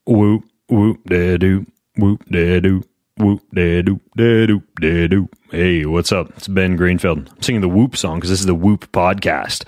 Whoop, whoop, da-doo, whoop, da-doo, whoop, da-doo, da-doo, da-doo. Hey, what's up? It's Ben Greenfield. I'm singing the Whoop song because this is the Whoop podcast.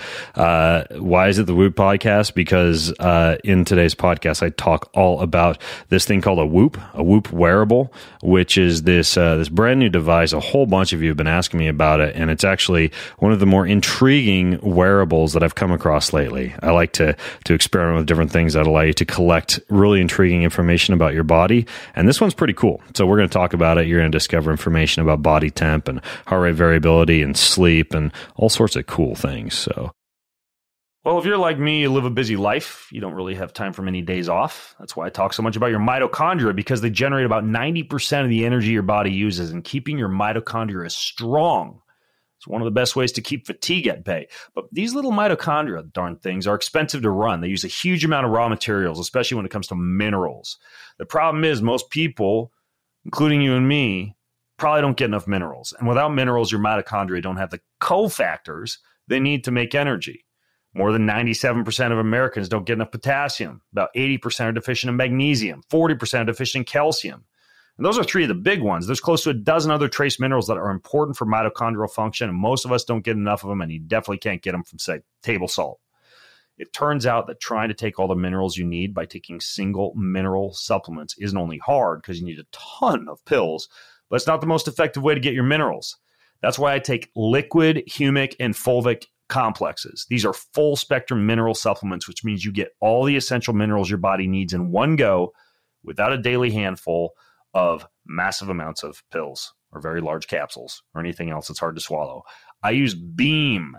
Why is it the Whoop podcast? Because in today's podcast, I talk all about this thing called a Whoop wearable, which is this brand new device. A whole bunch of you have been asking me about it, and it's actually one of the more intriguing wearables that I've come across lately. I like to experiment with different things that allow you to collect really intriguing information about your body, and this one's pretty cool. So we're going to talk about it. You're going to discover information about body temp and heart rate variability and sleep and all sorts of cool things. So, well, if you're like me, you live a busy life. You don't really have time for many days off. That's why I talk so much about your mitochondria, because they generate about 90% of the energy your body uses, and keeping your mitochondria strong. It's one of the best ways to keep fatigue at bay. But these little mitochondria, darn things, are expensive to run. They use a huge amount of raw materials, especially when it comes to minerals. The problem is most people, including you and me, probably don't get enough minerals. And without minerals, your mitochondria don't have the cofactors they need to make energy. More than 97% of Americans don't get enough potassium. About 80% are deficient in magnesium. 40% are deficient in calcium. And those are three of the big ones. There's close to a dozen other trace minerals that are important for mitochondrial function, and most of us don't get enough of them, and you definitely can't get them from, say, table salt. It turns out that trying to take all the minerals you need by taking single mineral supplements isn't only hard because you need a ton of pills, but it's not the most effective way to get your minerals. That's why I take liquid, humic, and fulvic complexes. These are full spectrum mineral supplements, which means you get all the essential minerals your body needs in one go without a daily handful of massive amounts of pills or very large capsules or anything else that's hard to swallow. I use Beam,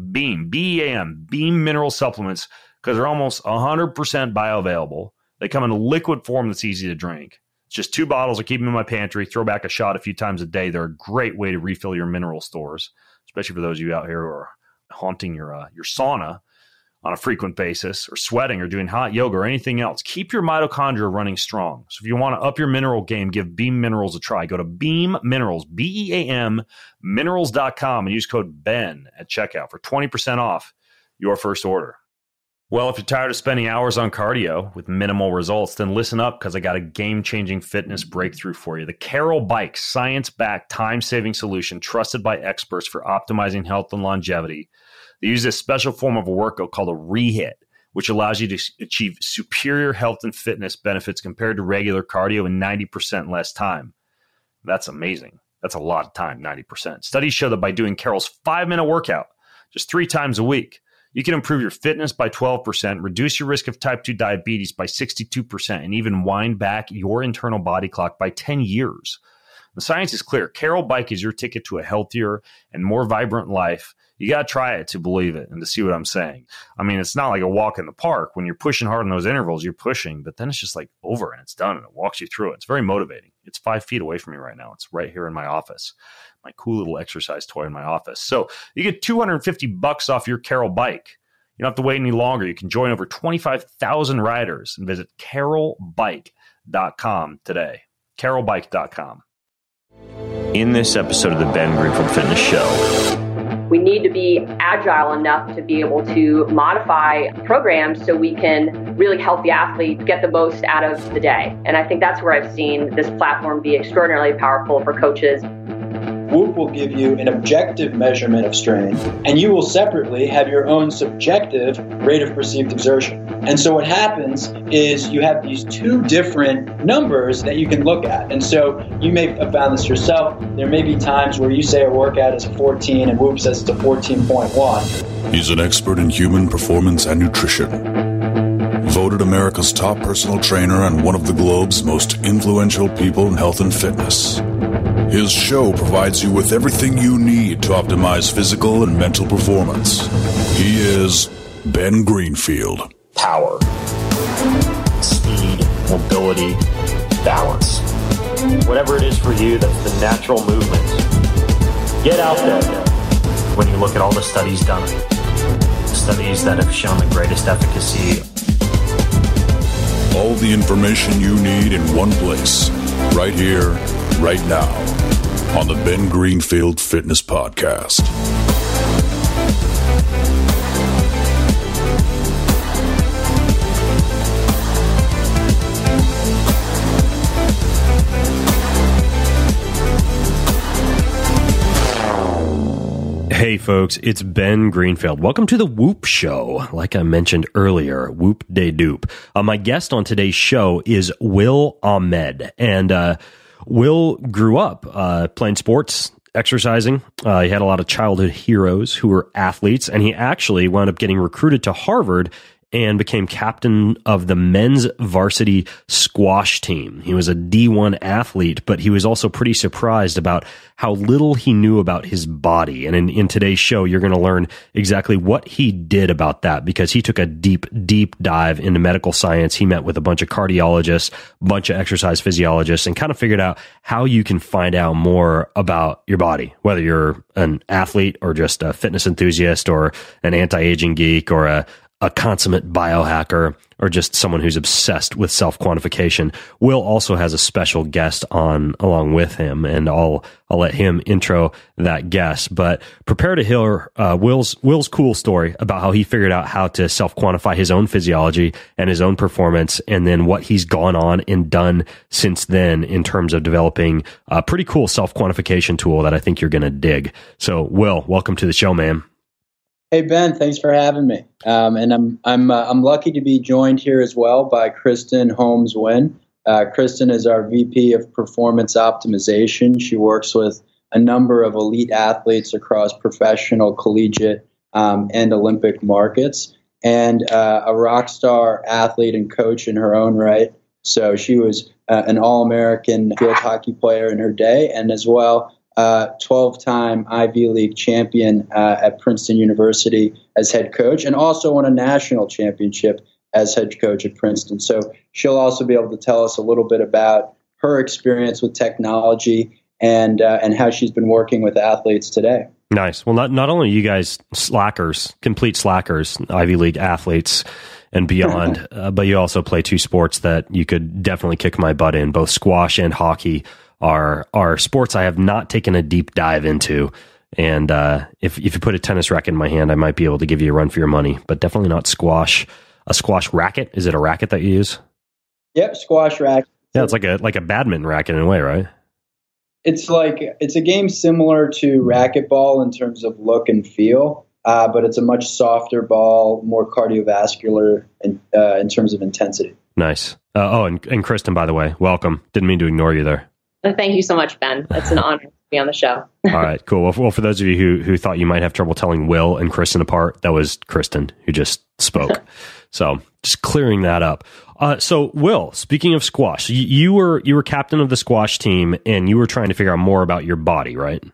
B-E-A-M, Beam mineral supplements because they're almost 100% bioavailable. They come in a liquid form that's easy to drink. Just 2 bottles. I keep them in my pantry, throw back a shot a few times a day. They're a great way to refill your mineral stores, especially for those of you out here who are haunting your sauna on a frequent basis, or sweating or doing hot yoga or anything else. Keep your mitochondria running strong. So if you want to up your mineral game, give Beam Minerals a try. Go to Beam Minerals, B-E-A-M, minerals.com, and use code BEN at checkout for 20% off your first order. Well, if you're tired of spending hours on cardio with minimal results, then listen up, because I got a game-changing fitness breakthrough for you. The Carol Bike, science-backed, time-saving solution trusted by experts for optimizing health and longevity. They use this special form of a workout called a rehit, which allows you to achieve superior health and fitness benefits compared to regular cardio in 90% less time. That's amazing. That's a lot of time, 90%. Studies show that by doing Carol's 5-minute workout just 3 times a week, you can improve your fitness by 12%, reduce your risk of type 2 diabetes by 62%, and even wind back your internal body clock by 10 years. The science is clear. Carol Bike is your ticket to a healthier and more vibrant life. You got to try it to believe it and to see what I'm saying. I mean, it's not like a walk in the park. When you're pushing hard in those intervals, you're pushing, but then it's just like over and it's done and it walks you through it. It's very motivating. It's 5 feet away from me right now. It's right here in my office, my cool little exercise toy in my office. So you get $250 off your Carol Bike. You don't have to wait any longer. You can join over 25,000 riders and visit carolbike.com today. carolbike.com. In this episode of the Ben Greenfield Fitness Show, we need to be agile enough to be able to modify programs so we can really help the athlete get the most out of the day. And I think that's where I've seen this platform be extraordinarily powerful for coaches. Whoop will give you an objective measurement of strain, and you will separately have your own subjective rate of perceived exertion. And so what happens is you have these 2 different numbers that you can look at. And so you may have found this yourself. There may be times where you say a workout is a 14 and Whoop says it's a 14.1. He's an expert in human performance and nutrition. Voted America's top personal trainer and one of the globe's most influential people in health and fitness. His show provides you with everything you need to optimize physical and mental performance. He is Ben Greenfield. power, speed, mobility, balance. Whatever it is for you, that's the natural movement. Get out there. When you look at all the studies done, the studies that have shown the greatest efficacy. All the information you need in one place, right here, right now, on the Ben Greenfield Fitness Podcast. Hey folks, it's Ben Greenfield. Welcome to the Whoop Show. Like I mentioned earlier, Whoop de Doop. My guest on today's show is Will Ahmed. And Will grew up playing sports, exercising. He had a lot of childhood heroes who were athletes, and he actually wound up getting recruited to Harvard and became captain of the men's varsity squash team. He was a D1 athlete, but he was also pretty surprised about how little he knew about his body. And in today's show, you're going to learn exactly what he did about that, because he took a deep dive into medical science. He met with a bunch of cardiologists, a bunch of exercise physiologists, and kind of figured out how you can find out more about your body, whether you're an athlete or just a fitness enthusiast or an anti-aging geek or a consummate biohacker, or just someone who's obsessed with self-quantification. Will also has a special guest on along with him, and I'll let him intro that guest. But prepare to hear Will's cool story about how he figured out how to self-quantify his own physiology and his own performance, and then what he's gone on and done since then in terms of developing a pretty cool self-quantification tool that I think you're going to dig. So, Will, welcome to the show, man. Hey Ben, thanks for having me. And I'm lucky to be joined here as well by Kristen Holmes-Wynn. Kristen is our VP of Performance Optimization. She works with a number of elite athletes across professional, collegiate, and Olympic markets, and a rock star athlete and coach in her own right. So she was an All-American field hockey player in her day, and as well 12-time Ivy League champion at Princeton University as head coach, and also won a national championship as head coach at Princeton. So she'll also be able to tell us a little bit about her experience with technology and how she's been working with athletes today. Nice. Well, not only you guys slackers, complete slackers, Ivy League athletes and beyond, but you also play two sports that you could definitely kick my butt in. Both squash and hockey are sports I have not taken a deep dive into. And if you put a tennis racket in my hand, I might be able to give you a run for your money, but definitely not squash. A squash racket? Is it a racket that you use? Yep, squash racket. Yeah, it's like a badminton racket in a way, right? It's a game similar to racquetball in terms of look and feel, but it's a much softer ball, more cardiovascular in terms of intensity. Nice. And Kristen, by the way, welcome. Didn't mean to ignore you there. Thank you so much, Ben. It's an honor to be on the show. All right, cool. Well, for those of you who thought you might have trouble telling Will and Kristen apart, that was Kristen who just spoke. So just clearing that up. So Will, speaking of squash, you were captain of the squash team, and you were trying to figure out more about your body, right?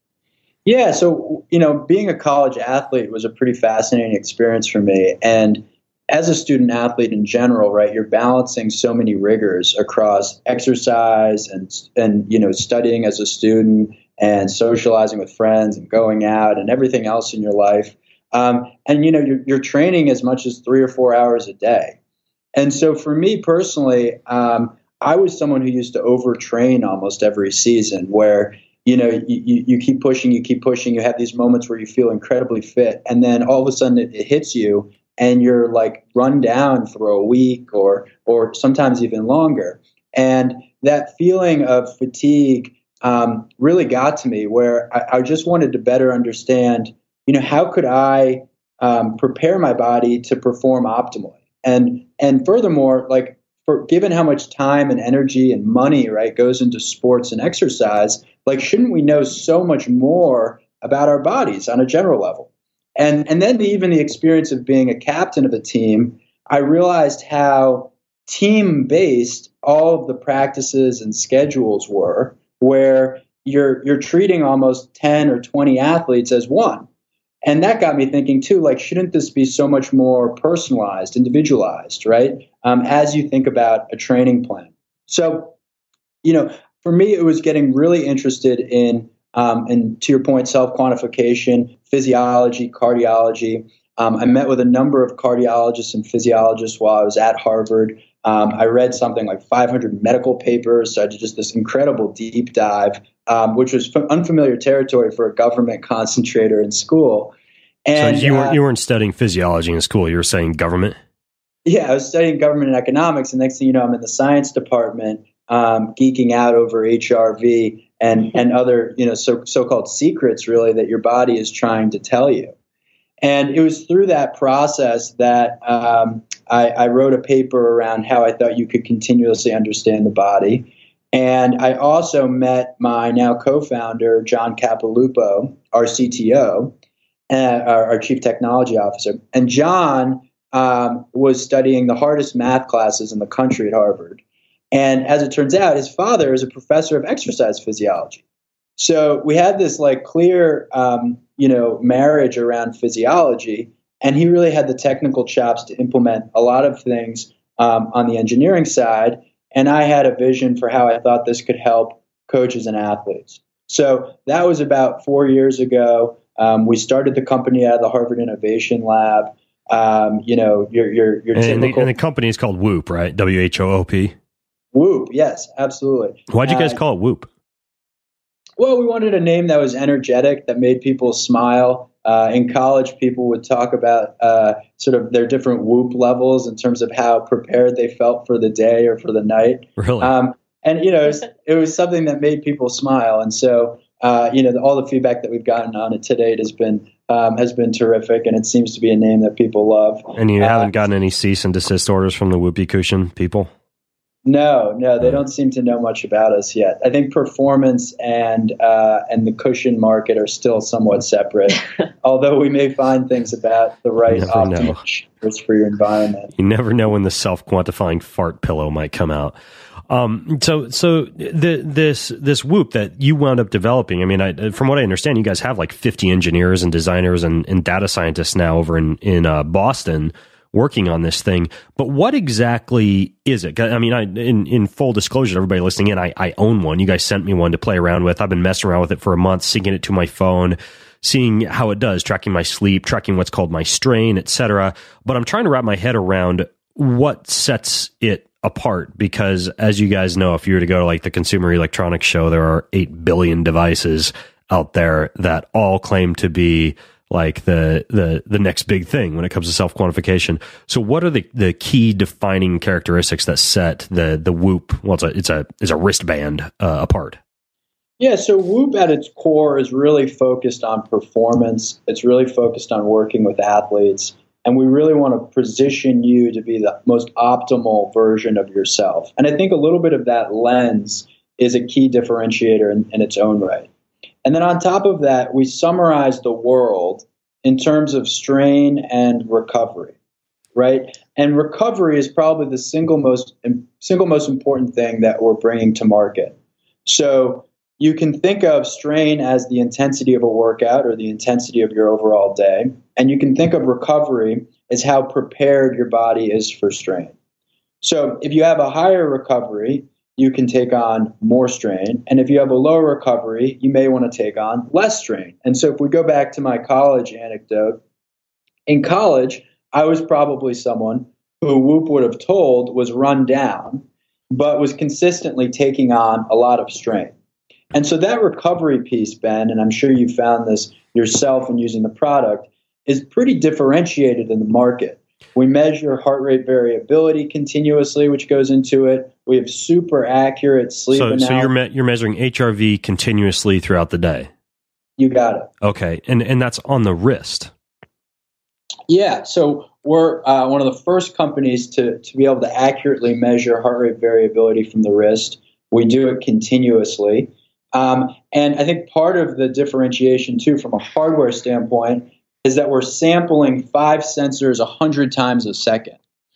Yeah. So, being a college athlete was a pretty fascinating experience for me. And as a student athlete in general, right, you're balancing so many rigors across exercise and studying as a student and socializing with friends and going out and everything else in your life. You're training as much as 3 or 4 hours a day. And so for me personally, I was someone who used to overtrain almost every season, where you keep pushing, you have these moments where you feel incredibly fit, and then all of a sudden it hits you, and you're like run down for a week or sometimes even longer. And that feeling of fatigue really got to me, where I just wanted to better understand, how could I prepare my body to perform optimally? And furthermore, given how much time and energy and money, right, goes into sports and exercise, shouldn't we know so much more about our bodies on a general level? And then even the experience of being a captain of a team, I realized how team-based all of the practices and schedules were, where you're treating almost 10 or 20 athletes as one. And that got me thinking too, shouldn't this be so much more personalized, individualized, right? As you think about a training plan. So, for me, it was getting really interested in, and to your point, self-quantification, physiology, cardiology. I met with a number of cardiologists and physiologists while I was at Harvard. I read something like 500 medical papers. So I did just this incredible deep dive, which was unfamiliar territory for a government concentrator in school. And so you weren't studying physiology in school. You were studying government? Yeah, I was studying government and economics. And next thing you know, I'm in the science department geeking out over HRV and other, so-called secrets, really, that your body is trying to tell you. And it was through that process that I wrote a paper around how I thought you could continuously understand the body. And I also met my now co-founder, John Capiloupo, our CTO, our Chief Technology Officer. And John was studying the hardest math classes in the country at Harvard. And as it turns out, his father is a professor of exercise physiology. So we had this clear, marriage around physiology, and he really had the technical chops to implement a lot of things on the engineering side. And I had a vision for how I thought this could help coaches and athletes. So that was about 4 years ago. We started the company out of the Harvard Innovation Lab. Your typical. And the company is called Whoop, right? WHOOP. Whoop, yes, absolutely. Why'd you guys call it Whoop? Well, we wanted a name that was energetic, that made people smile. In college, people would talk about sort of their different Whoop levels in terms of how prepared they felt for the day or for the night. Really? It was something that made people smile. And so, all the feedback that we've gotten on it to date has been terrific, and it seems to be a name that people love. And you haven't gotten any cease and desist orders from the Whoopee Cushion people? No, they don't seem to know much about us yet. I think performance and the cushion market are still somewhat separate, although we may find things about the right optimal shapes for your environment. You never know when the self-quantifying fart pillow might come out. So this Whoop that you wound up developing, I mean, from what I understand, you guys have like 50 engineers and designers and data scientists now over in Boston working on this thing. But what exactly is it? I mean, in full disclosure to everybody listening in, I own one. You guys sent me one to play around with. I've been messing around with it for a month, syncing it to my phone, seeing how it does, tracking my sleep, tracking what's called my strain, etc. But I'm trying to wrap my head around what sets it apart, because as you guys know, if you were to go to like the Consumer Electronics Show, there are 8 billion devices out there that all claim to be like the next big thing when it comes to self-quantification. So what are the key defining characteristics that set the Whoop, well, it's a wristband apart? Yeah, so Whoop at its core is really focused on performance. It's really focused on working with athletes. And we really want to position you to be the most optimal version of yourself. And I think a little bit of that lens is a key differentiator in its own right. And then on top of that, we summarize the world in terms of strain and recovery, right? And recovery is probably the single most important thing that we're bringing to market. So you can think of strain as the intensity of a workout or the intensity of your overall day. And you can think of recovery as how prepared your body is for strain. So if you have a higher recovery, you can take on more strain. And if you have a lower recovery, you may want to take on less strain. And so if we go back to my college anecdote, in college, I was probably someone who Whoop would have told was run down, but was consistently taking on a lot of strain. And so that recovery piece, Ben, and I'm sure you found this yourself in using the product, is pretty differentiated in the market. We measure heart rate variability continuously, which goes into it. We have super accurate sleep analysis. So you're measuring HRV continuously throughout the day? You got it. Okay, and that's on the wrist? Yeah, so we're one of the first companies to be able to accurately measure heart rate variability from the wrist. We do it continuously. And I think part of the differentiation, too, from a hardware standpoint, is that we're sampling 5 sensors 100 times a second.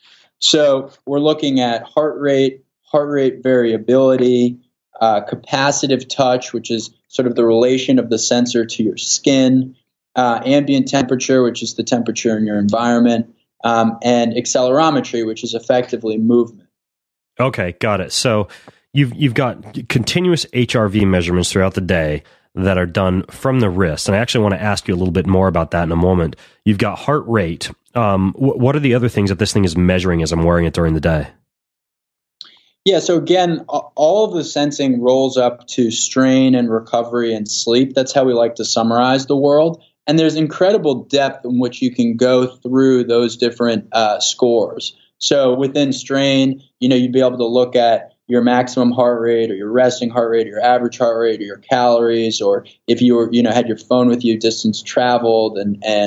So we're looking at heart rate variability, capacitive touch, which is sort of the relation of the sensor to your skin, ambient temperature, which is the temperature in your environment, and accelerometry, which is effectively movement. Okay, got it. So you've got continuous HRV measurements throughout the day that are done from the wrist. And I actually want to ask you a little bit more about that in a moment. You've got heart rate. What are the other things that this thing is measuring as I'm wearing it during the day? Yeah, so again, all of the sensing rolls up to strain and recovery and sleep. That's how we like to summarize the world. And there's incredible depth in which you can go through those different scores. So within strain, you'd be able to look at your maximum heart rate or your resting heart rate or your average heart rate or your calories, or if you were, had your phone with you, distance traveled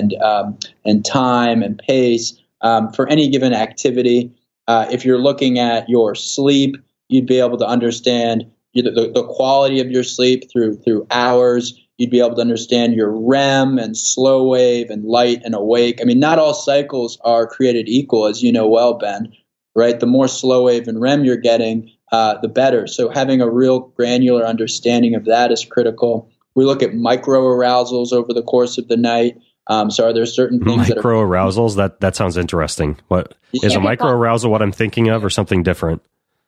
and time and pace for any given activity. If you're looking at your sleep, you'd be able to understand the quality of your sleep through hours. You'd be able to understand your REM and slow wave and light and awake. I mean, not all cycles are created equal, as you know well, Ben, right? The more slow wave and REM you're getting, the better. So having a real granular understanding of that is critical. We look at micro arousals over the course of the night. So are there certain things micro arousals? That sounds interesting. What is a micro arousal? What I'm thinking of, or something different?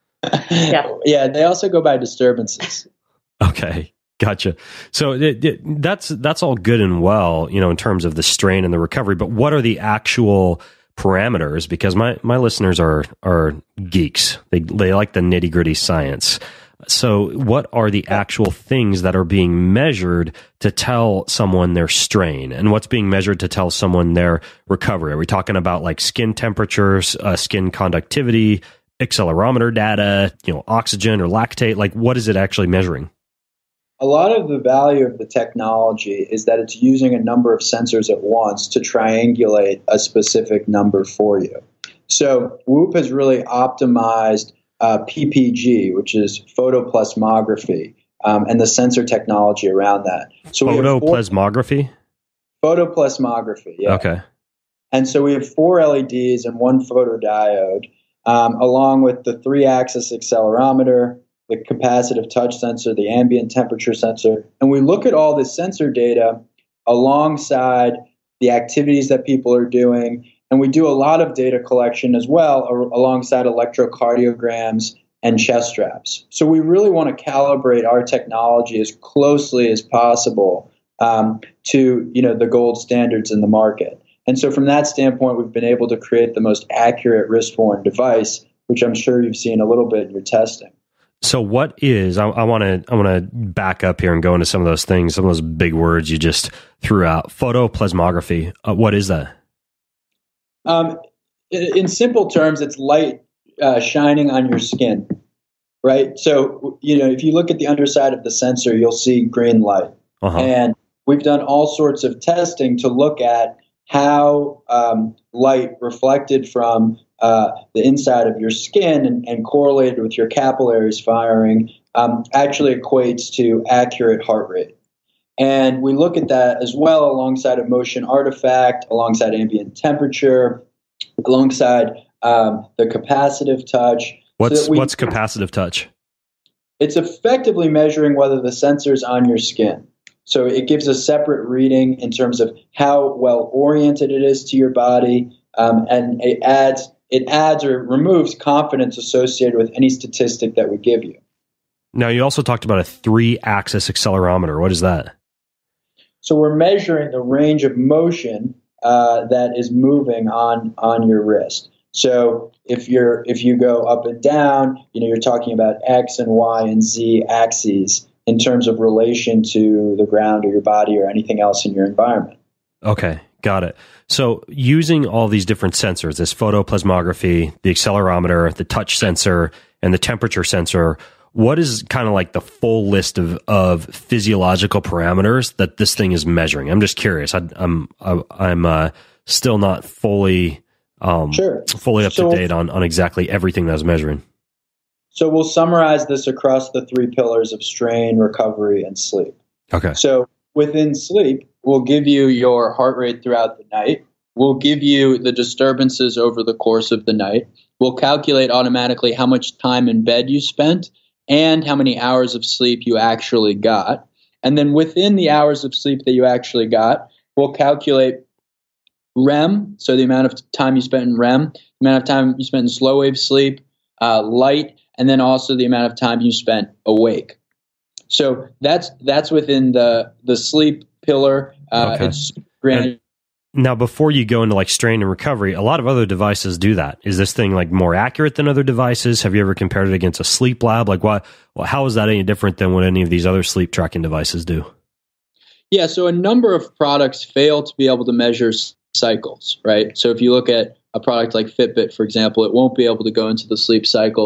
Yeah, they also go by disturbances. Okay. Gotcha. So that's all good and well, in terms of the strain and the recovery, but what are the actual parameters? Because my listeners are geeks. They like the nitty-gritty science. So what are the actual things that are being measured to tell someone their strain, and what's being measured to tell someone their recovery? Are we talking about like skin temperatures, skin conductivity, accelerometer data, oxygen or lactate? Like, what is it actually measuring? A lot of the value of the technology is that it's using a number of sensors at once to triangulate a specific number for you. So Whoop has really optimized PPG, which is photoplasmography, and the sensor technology around that. So photoplasmography? Photoplasmography, yeah. Okay. And so we have 4 LEDs and 1 photodiode, along with the 3-axis accelerometer, the capacitive touch sensor, the ambient temperature sensor. And we look at all this sensor data alongside the activities that people are doing. And we do a lot of data collection as well alongside electrocardiograms and chest straps. So we really want to calibrate our technology as closely as possible to the gold standards in the market. And so from that standpoint, we've been able to create the most accurate wrist-worn device, which I'm sure you've seen a little bit in your testing. So what is, I want to back up here and go into some of those things, some of those big words you just threw out. Photoplasmography. What is that? In simple terms, it's light shining on your skin, right? So, if you look at the underside of the sensor, you'll see green light. Uh-huh. And we've done all sorts of testing to look at how light reflected from the inside of your skin and correlated with your capillaries firing actually equates to accurate heart rate. And we look at that as well alongside a motion artifact, alongside ambient temperature, alongside the capacitive touch. What's capacitive touch? It's effectively measuring whether the sensor's on your skin. So it gives a separate reading in terms of how well oriented it is to your body, and it adds or removes confidence associated with any statistic that we give you. Now, you also talked about a 3-axis accelerometer. What is that? So we're measuring the range of motion that is moving on your wrist. So if you go up and down, you're talking about X and Y and Z axes in terms of relation to the ground or your body or anything else in your environment. Okay, got it. So using all these different sensors, this photoplasmography, the accelerometer, the touch sensor, and the temperature sensor, what is kind of like the full list of physiological parameters that this thing is measuring? I'm just curious. I'm still not fully up to date on exactly everything that's measuring. So we'll summarize this across the 3 pillars of strain, recovery, and sleep. Okay. So within sleep, we'll give you your heart rate throughout the night. We'll give you the disturbances over the course of the night. We'll calculate automatically how much time in bed you spent and how many hours of sleep you actually got. And then within the hours of sleep that you actually got, we'll calculate REM, so the amount of time you spent in REM, the amount of time you spent in slow wave sleep, light, and then also the amount of time you spent awake. So that's within the sleep pillar. Okay. It's granted. Now, before you go into like strain and recovery, a lot of other devices do that. Is this thing like more accurate than other devices? Have you ever compared it against a sleep lab? Like how is that any different than what any of these other sleep tracking devices do? Yeah, so a number of products fail to be able to measure cycles, right? So if you look at a product like Fitbit, for example, it won't be able to go into the sleep cycles.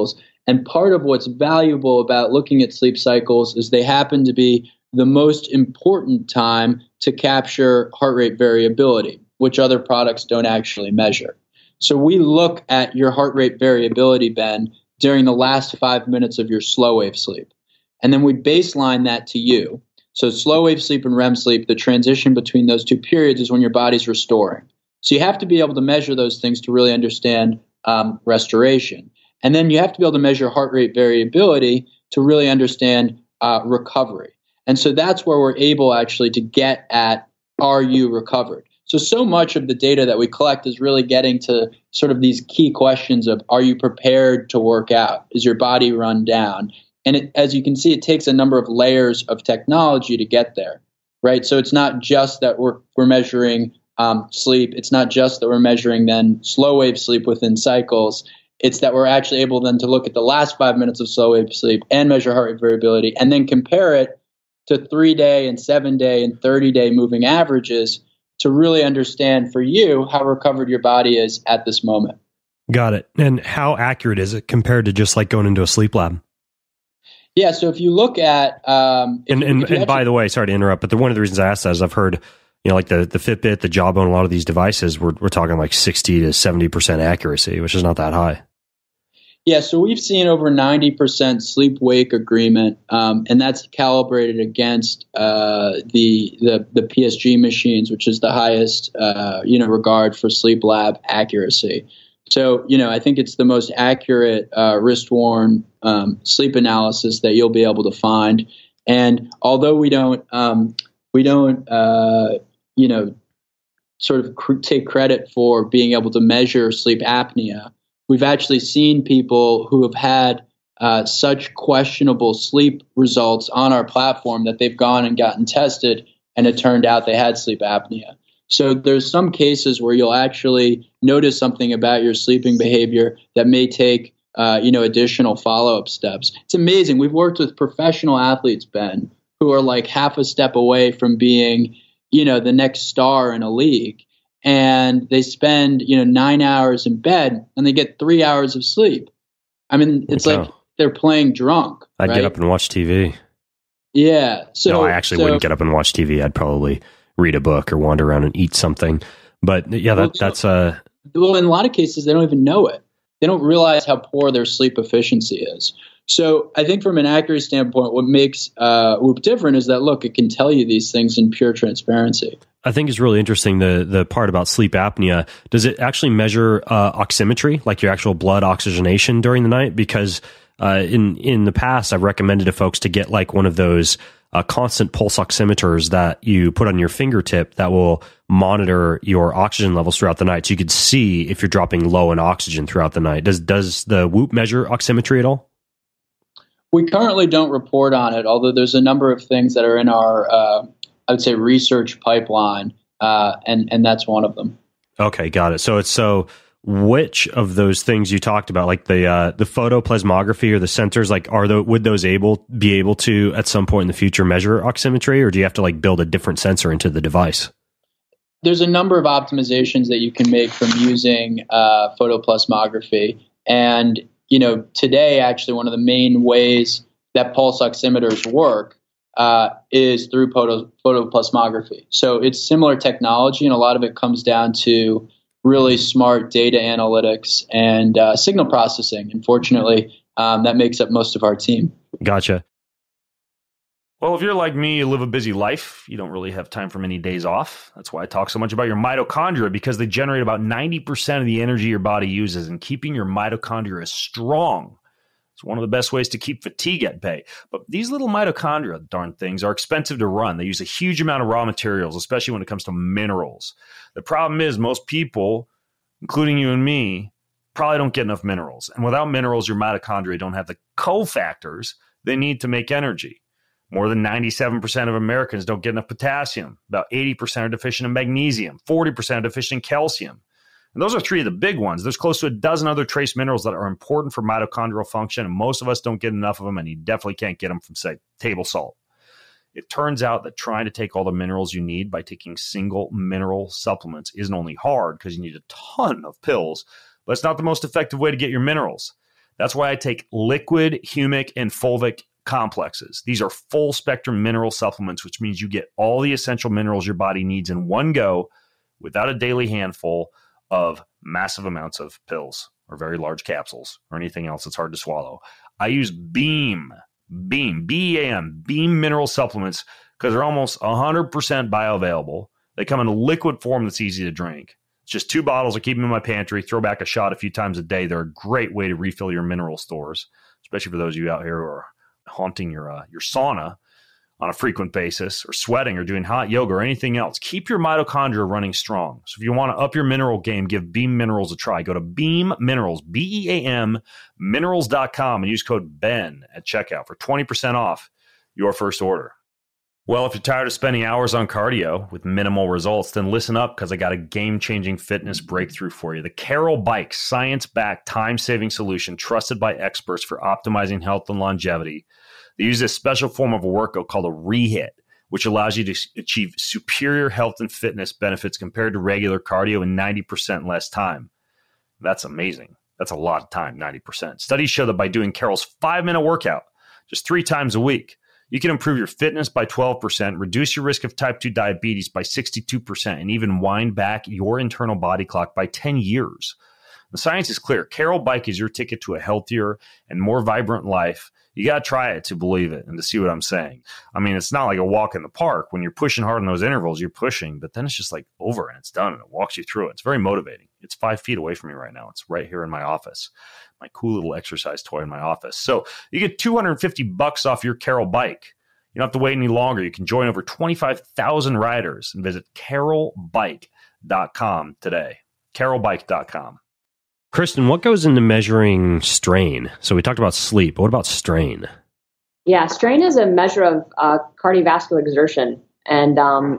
And part of what's valuable about looking at sleep cycles is they happen to be the most important time to capture heart rate variability, which other products don't actually measure. So we look at your heart rate variability, Ben, during the last 5 minutes of your slow wave sleep. And then we baseline that to you. So slow wave sleep and REM sleep, the transition between those two periods is when your body's restoring. So you have to be able to measure those things to really understand restoration. And then you have to be able to measure heart rate variability to really understand recovery. And so that's where we're able actually to get at, are you recovered? So much of the data that we collect is really getting to sort of these key questions of, are you prepared to work out? Is your body run down? And as you can see, it takes a number of layers of technology to get there, right? So it's not just that we're measuring sleep. It's not just that we're measuring then slow wave sleep within cycles. It's that we're actually able then to look at the last 5 minutes of slow wave sleep and measure heart rate variability and then compare it to 3-day and 7-day and 30-day moving averages to really understand for you how recovered your body is at this moment. Got it. And how accurate is it compared to just like going into a sleep lab? Yeah, so if you look at... and by the way, sorry to interrupt, but one of the reasons I asked that is I've heard, like the Fitbit, the Jawbone, a lot of these devices, we're talking like 60 to 70% accuracy, which is not that high. Yeah, so we've seen over 90% sleep-wake agreement, and that's calibrated against the PSG machines, which is the highest regard for sleep lab accuracy. So, I think it's the most accurate wrist-worn sleep analysis that you'll be able to find. And although we don't take credit for being able to measure sleep apnea, we've actually seen people who have had such questionable sleep results on our platform that they've gone and gotten tested, and it turned out they had sleep apnea. So there's some cases where you'll actually notice something about your sleeping behavior that may take additional follow-up steps. It's amazing. We've worked with professional athletes, Ben, who are like half a step away from being, the next star in a league. And they spend, 9 hours in bed and they get 3 hours of sleep. I mean, it's like they're playing drunk. I'd get up and watch TV. Yeah. No, I actually wouldn't get up and watch TV. I'd probably read a book or wander around and eat something. But yeah, that's well, in a lot of cases, they don't even know it. They don't realize how poor their sleep efficiency is. So I think from an accuracy standpoint, what makes Whoop different is that, look, it can tell you these things in pure transparency. I think it's really interesting, the part about sleep apnea. Does it actually measure oximetry, like your actual blood oxygenation during the night? Because in the past, I've recommended to folks to get like one of those constant pulse oximeters that you put on your fingertip that will monitor your oxygen levels throughout the night, so you could see if you're dropping low in oxygen throughout the night. Does the Whoop measure oximetry at all? We currently don't report on it, although there's a number of things that are in our, I would say, research pipeline, and that's one of them. Okay, got it. So which of those things you talked about, like the photoplasmography or the sensors, like would those be able to at some point in the future measure oximetry, or do you have to like build a different sensor into the device? There's a number of optimizations that you can make from using photoplasmography, and today, actually, one of the main ways that pulse oximeters work is through photoplasmography. So it's similar technology, and a lot of it comes down to really smart data analytics and signal processing. Unfortunately, that makes up most of our team. Gotcha. Well, if you're like me, you live a busy life, you don't really have time for many days off. That's why I talk so much about your mitochondria, because they generate about 90% of the energy your body uses, and keeping your mitochondria strong is one of the best ways to keep fatigue at bay. But these little mitochondria, darn things, are expensive to run. They use a huge amount of raw materials, especially when it comes to minerals. The problem is most people, including you and me, probably don't get enough minerals. And without minerals, your mitochondria don't have the cofactors they need to make energy. More than 97% of Americans don't get enough potassium. About 80% are deficient in magnesium. 40% are deficient in calcium. And those are three of the big ones. There's close to a dozen other trace minerals that are important for mitochondrial function, and most of us don't get enough of them, and you definitely can't get them from, say, table salt. It turns out that trying to take all the minerals you need by taking single mineral supplements isn't only hard because you need a ton of pills, but it's not the most effective way to get your minerals. That's why I take liquid, humic, and fulvic complexes. These are full spectrum mineral supplements, which means you get all the essential minerals your body needs in one go without a daily handful of massive amounts of pills or very large capsules or anything else that's hard to swallow. I use Beam, B-E-A-M, Beam mineral supplements because they're almost 100% bioavailable. They come in a liquid form that's easy to drink. It's just 2 bottles. I keep them in my pantry, throw back a shot a few times a day. They're a great way to refill your mineral stores, especially for those of you out here who are haunting your sauna on a frequent basis or sweating or doing hot yoga or anything else. Keep your mitochondria running strong. So if you want to up your mineral game, give Beam Minerals a try. Go to Beam Minerals, B-E-A-M, minerals.com and use code BEN at checkout for 20% off your first order. Well, if you're tired of spending hours on cardio with minimal results, then listen up because I got a game-changing fitness breakthrough for you. The Carol Bike, science-backed, time-saving solution trusted by experts for optimizing health and longevity. They use this special form of a workout called a rehit, which allows you to achieve superior health and fitness benefits compared to regular cardio in 90% less time. That's amazing. That's a lot of time, 90%. Studies show that by doing Carol's 5-minute workout just 3 times a week, you can improve your fitness by 12%, reduce your risk of type 2 diabetes by 62%, and even wind back your internal body clock by 10 years. The science is clear. Carol Bike is your ticket to a healthier and more vibrant life. You got to try it to believe it and to see what I'm saying. I mean, it's not like a walk in the park. When you're pushing hard in those intervals, you're pushing, but then it's just like over and it's done and it walks you through it. It's very motivating. It's 5 feet away from me right now. It's right here in my office, my cool little exercise toy in my office. So you get $250 off your Carol Bike. You don't have to wait any longer. You can join over 25,000 riders and visit carolbike.com today. carolbike.com. Kristen, what goes into measuring strain? So we talked about sleep. What about strain? Yeah, strain is a measure of cardiovascular exertion. And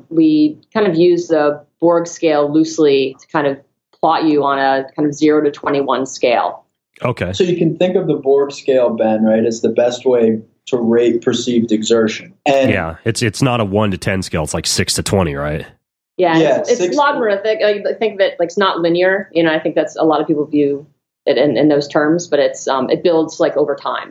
we kind of use the Borg scale loosely to kind of plot you on a kind of 0 to 21 scale. Okay. So you can think of the Borg scale, Ben, right, as the best way to rate perceived exertion. And yeah, it's not a 1 to 10 scale. It's like 6 to 20, right? Yeah, it's logarithmic. I think of it like it's not linear. You know, I think that's a lot of people view it in those terms, but it's it builds like over time.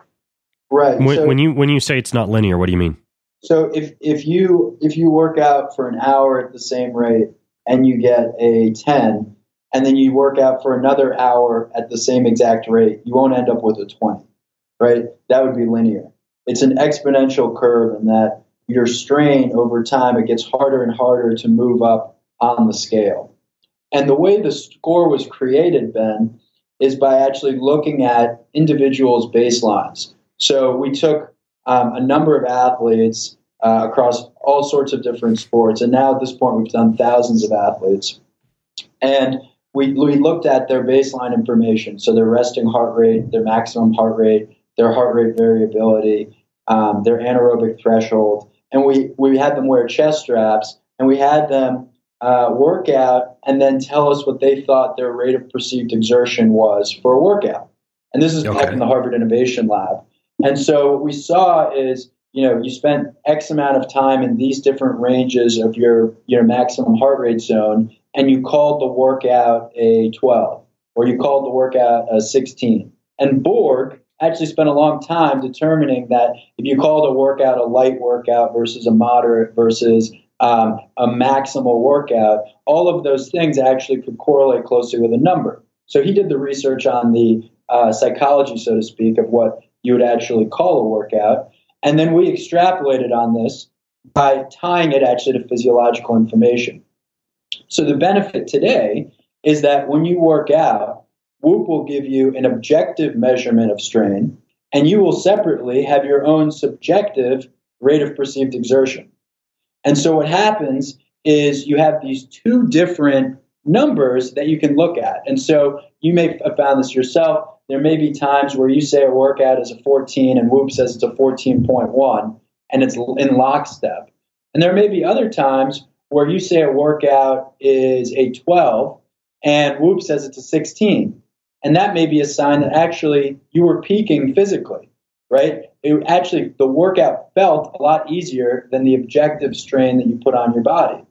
Right. When you say it's not linear, what do you mean? So if you work out for an hour at the same rate and you get a 10, and then you work out for another hour at the same exact rate, you won't end up with a 20, right? That would be linear. It's an exponential curve in that your strain over time, it gets harder and harder to move up on the scale. And the way the score was created, Ben, is by actually looking at individuals' baselines. So we took a number of athletes across all sorts of different sports. And now at this point, we've done thousands of athletes. And we looked at their baseline information. So their resting heart rate, their maximum heart rate, their heart rate variability, their anaerobic threshold. And we had them wear chest straps, and we had them work out and then tell us what they thought their rate of perceived exertion was for a workout. And this is back in the Harvard Innovation Lab. And so what we saw is, you spent X amount of time in these different ranges of your maximum heart rate zone, and you called the workout a 12, or you called the workout a 16. And Borg actually spent a long time determining that if you called a workout a light workout versus a moderate versus a maximal workout, all of those things actually could correlate closely with a number. So he did the research on the psychology, so to speak, of what you would actually call a workout. And then we extrapolated on this by tying it actually to physiological information. So the benefit today is that when you work out, Whoop will give you an objective measurement of strain, and you will separately have your own subjective rate of perceived exertion. And so what happens is you have these 2 different numbers that you can look at. And so you may have found this yourself. There may be times where you say a workout is a 14 and Whoop says it's a 14.1, and it's in lockstep. And there may be other times where you say a workout is a 12 and Whoop says it's a 16. And that may be a sign that actually you were peaking physically, right? The workout felt a lot easier than the objective strain that you put on your body.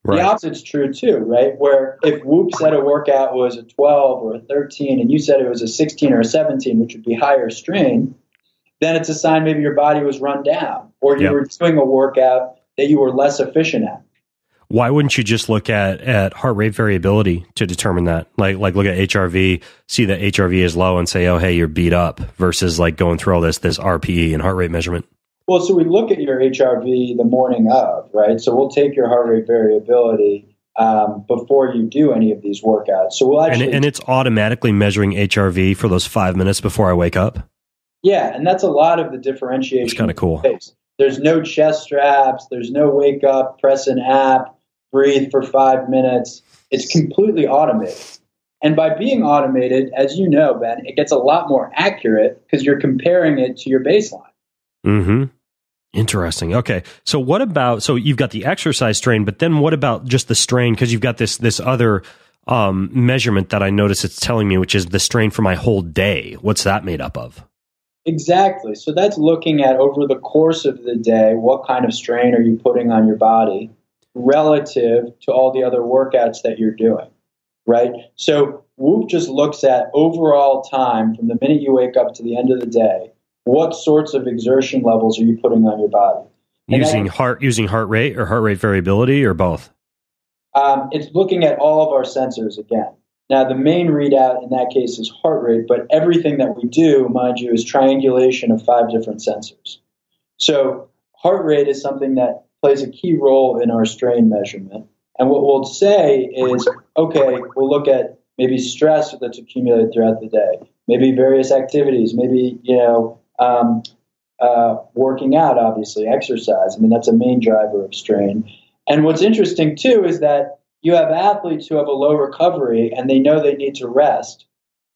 The opposite's true too, right? Where if Whoop said a workout was a 12 or a 13 and you said it was a 16 or a 17, which would be higher strain, then it's a sign maybe your body was run down or you were doing a workout that you were less efficient at. Why wouldn't you just look at heart rate variability to determine that? Like look at HRV, see that HRV is low and say, oh, hey, you're beat up versus like going through all this RPE and heart rate measurement. Well, so we look at your HRV the morning of, right? So we'll take your heart rate variability before you do any of these workouts. So we'll actually and it's automatically measuring HRV for those 5 minutes before I wake up. Yeah, and that's a lot of the differentiation. It's kind of cool. There's no chest straps. There's no wake up, press an app, breathe for 5 minutes. It's completely automated. And by being automated, as you know, Ben, it gets a lot more accurate because you're comparing it to your baseline. Mm-hmm. Interesting. Okay. So what about, so you've got the exercise strain, but then what about just the strain? Because you've got this other measurement that I notice it's telling me, which is the strain for my whole day. What's that made up of? Exactly. So that's looking at over the course of the day, what kind of strain are you putting on your body relative to all the other workouts that you're doing, right? So Whoop just looks at overall time from the minute you wake up to the end of the day. What sorts of exertion levels are you putting on your body? Using heart rate or heart rate variability or both? It's looking at all of our sensors again. Now, the main readout in that case is heart rate, but everything that we do, mind you, is triangulation of 5 different sensors. So heart rate is something that plays a key role in our strain measurement. And what we'll say is, okay, we'll look at maybe stress that's accumulated throughout the day, maybe various activities, maybe, working out, obviously, exercise. I mean, that's a main driver of strain. And what's interesting, too, is that you have athletes who have a low recovery and they know they need to rest.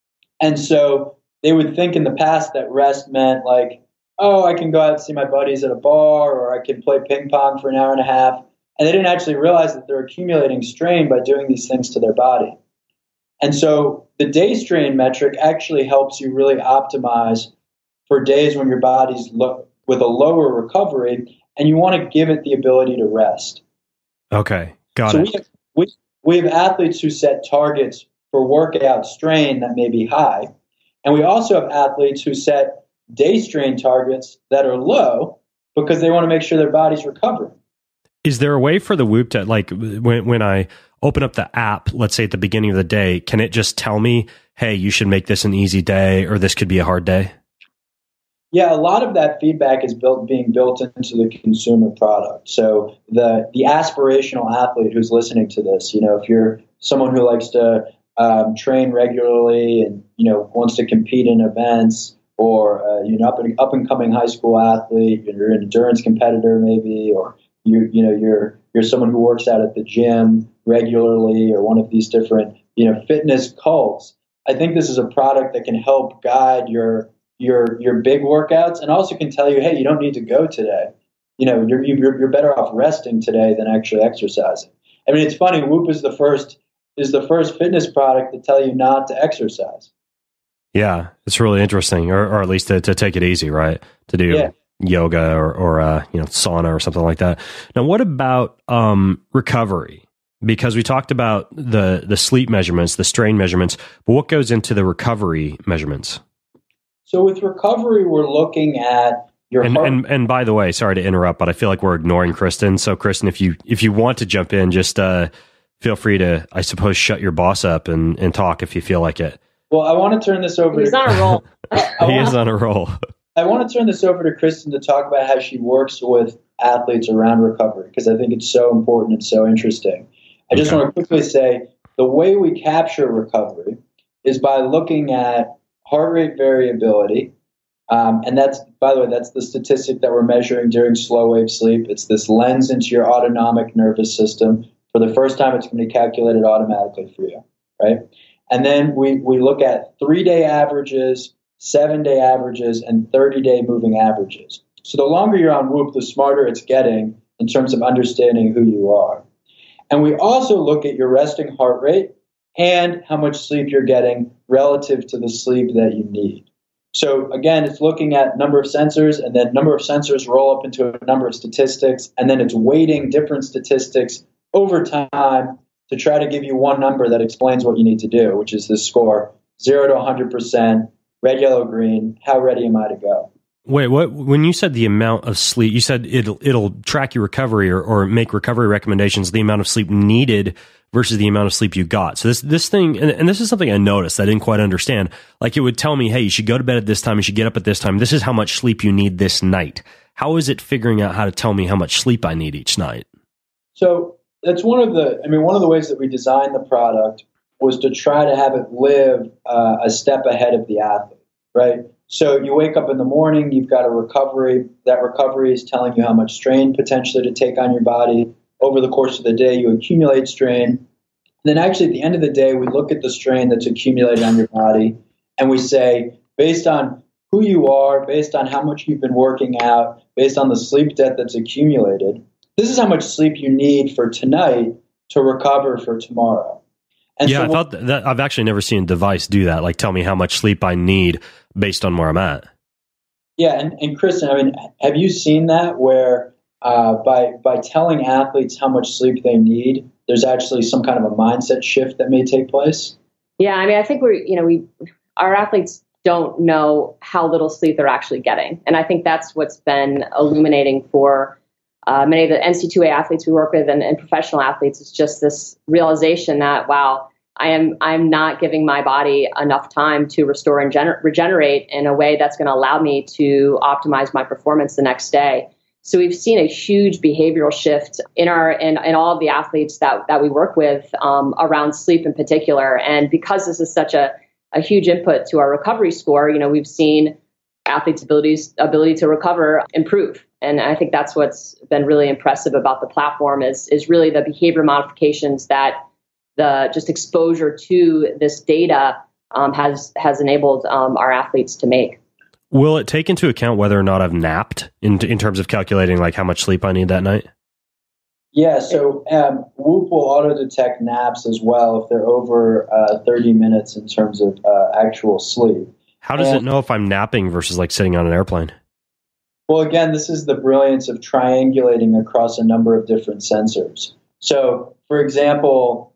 And so they would think in the past that rest meant like, oh, I can go out and see my buddies at a bar or I can play ping pong for an hour and a half. And they didn't actually realize that they're accumulating strain by doing these things to their body. And so the day strain metric actually helps you really optimize for days when your body's with a lower recovery and you want to give it the ability to rest. Okay, got it. We have athletes who set targets for workout strain that may be high. And we also have athletes who set day strain targets that are low because they want to make sure their body's recovering. Is there a way for the Whoop to, like, when I open up the app, let's say at the beginning of the day, can it just tell me, hey, you should make this an easy day or this could be a hard day? Yeah, a lot of that feedback is being built into the consumer product. So the aspirational athlete who's listening to this, if you're someone who likes to train regularly and wants to compete in events, or you're an up and coming high school athlete, you're an endurance competitor maybe, or you're someone who works out at the gym regularly, or one of these different fitness cults. I think this is a product that can help guide your big workouts and also can tell you, hey, you don't need to go today. You're better off resting today than actually exercising. I mean, it's funny. Whoop is the first fitness product to tell you not to exercise. Yeah, it's really interesting, or at least to take it easy, right? To do yoga or sauna or something like that. Now, what about recovery? Because we talked about the sleep measurements, the strain measurements, but what goes into the recovery measurements? So with recovery, we're looking at your heart. And by the way, sorry to interrupt, but I feel like we're ignoring Kristen. So Kristen, if you want to jump in, just feel free to, I suppose, shut your boss up and talk if you feel like it. Well, I want to turn this over. He's on a roll. He is on a roll. I want to turn this over to Kristen to talk about how she works with athletes around recovery, because I think it's so important and so interesting. I just want to quickly say the way we capture recovery is by looking at heart rate variability. And that's, by the way, that's the statistic that we're measuring during slow wave sleep. It's this lens into your autonomic nervous system. For the first time, it's going to be calculated automatically for you, right? And then we look at 3-day averages, 7-day averages, and 30-day moving averages. So the longer you're on Whoop, the smarter it's getting in terms of understanding who you are. And we also look at your resting heart rate and how much sleep you're getting relative to the sleep that you need. So again, it's looking at number of sensors, and then number of sensors roll up into a number of statistics, and then it's weighting different statistics over time to try to give you one number that explains what you need to do, which is this score, 0 to 100%, red, yellow, green. How ready am I to go? Wait, what? When you said the amount of sleep, you said it'll track your recovery or make recovery recommendations, the amount of sleep needed versus the amount of sleep you got. So this thing, and this is something I noticed I didn't quite understand. Like it would tell me, hey, you should go to bed at this time, you should get up at this time. This is how much sleep you need this night. How is it figuring out how to tell me how much sleep I need each night? So that's one of the ways that we designed the product was to try to have it live a step ahead of the athlete, right? So you wake up in the morning, you've got a recovery. That recovery is telling you how much strain potentially to take on your body. Over the course of the day, you accumulate strain. And then actually at the end of the day, we look at the strain that's accumulated on your body and we say, based on who you are, based on how much you've been working out, based on the sleep debt that's accumulated, this is how much sleep you need for tonight to recover for tomorrow. And yeah, I thought that I've actually never seen a device do that. Like tell me how much sleep I need based on where I'm at. Yeah, and Kristen, I mean, have you seen that where by telling athletes how much sleep they need, there's actually some kind of a mindset shift that may take place? Yeah, I mean, I think our athletes don't know how little sleep they're actually getting, and I think that's what's been illuminating for many of the NC2A athletes we work with and professional athletes. It's just this realization that, wow, I'm not giving my body enough time to restore and regenerate in a way that's going to allow me to optimize my performance the next day. So we've seen a huge behavioral shift in all of the athletes that we work with around sleep in particular. And because this is such a huge input to our recovery score, we've seen athletes' ability to recover improve. And I think that's what's been really impressive about the platform is really the behavior modifications that the just exposure to this data has enabled our athletes to make. Will it take into account whether or not I've napped in terms of calculating like how much sleep I need that night? Yeah, so Whoop will auto-detect naps as well if they're over 30 minutes in terms of actual sleep. How does it know if I'm napping versus like sitting on an airplane? Well, again, this is the brilliance of triangulating across a number of different sensors. So, for example,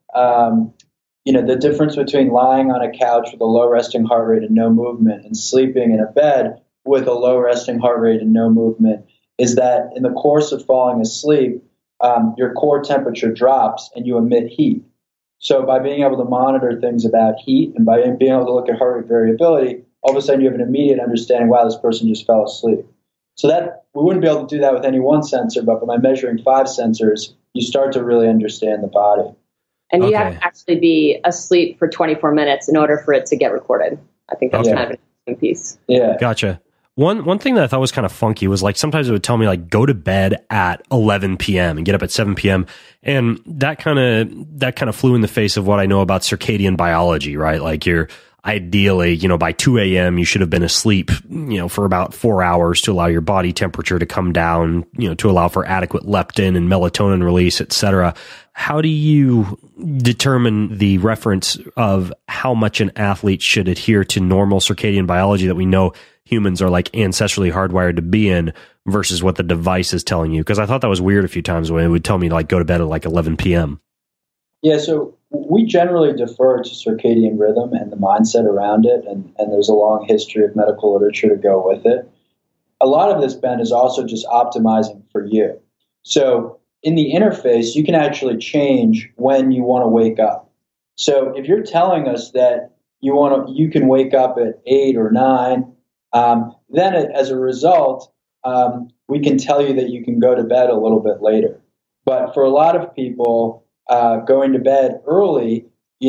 the difference between lying on a couch with a low resting heart rate and no movement and sleeping in a bed with a low resting heart rate and no movement is that in the course of falling asleep, your core temperature drops and you emit heat. So by being able to monitor things about heat and by being able to look at heart rate variability, all of a sudden you have an immediate understanding, wow, this person just fell asleep. So that we wouldn't be able to do that with any one sensor, but by measuring 5 sensors, you start to really understand the body. And you have to actually be asleep for 24 minutes in order for it to get recorded. I think that's kind of an interesting piece. Yeah. Gotcha. One thing that I thought was kind of funky was like sometimes it would tell me like go to bed at 11 p.m. and get up at 7 p.m. And that kind of flew in the face of what I know about circadian biology, right? Like you're ideally, by 2 a.m. you should have been asleep, for about 4 hours to allow your body temperature to come down, to allow for adequate leptin and melatonin release, et cetera. How do you determine the reference of how much an athlete should adhere to normal circadian biology that we know humans are like ancestrally hardwired to be in versus what the device is telling you? Because I thought that was weird a few times when it would tell me to like go to bed at like 11 p.m. Yeah, so we generally defer to circadian rhythm and the mindset around it, and there's a long history of medical literature to go with it. A lot of this, Ben, is also just optimizing for you. So in the interface, you can actually change when you want to wake up. So if you're telling us that you can wake up at 8 or 9, then as a result, we can tell you that you can go to bed a little bit later. But for a lot of people, going to bed early,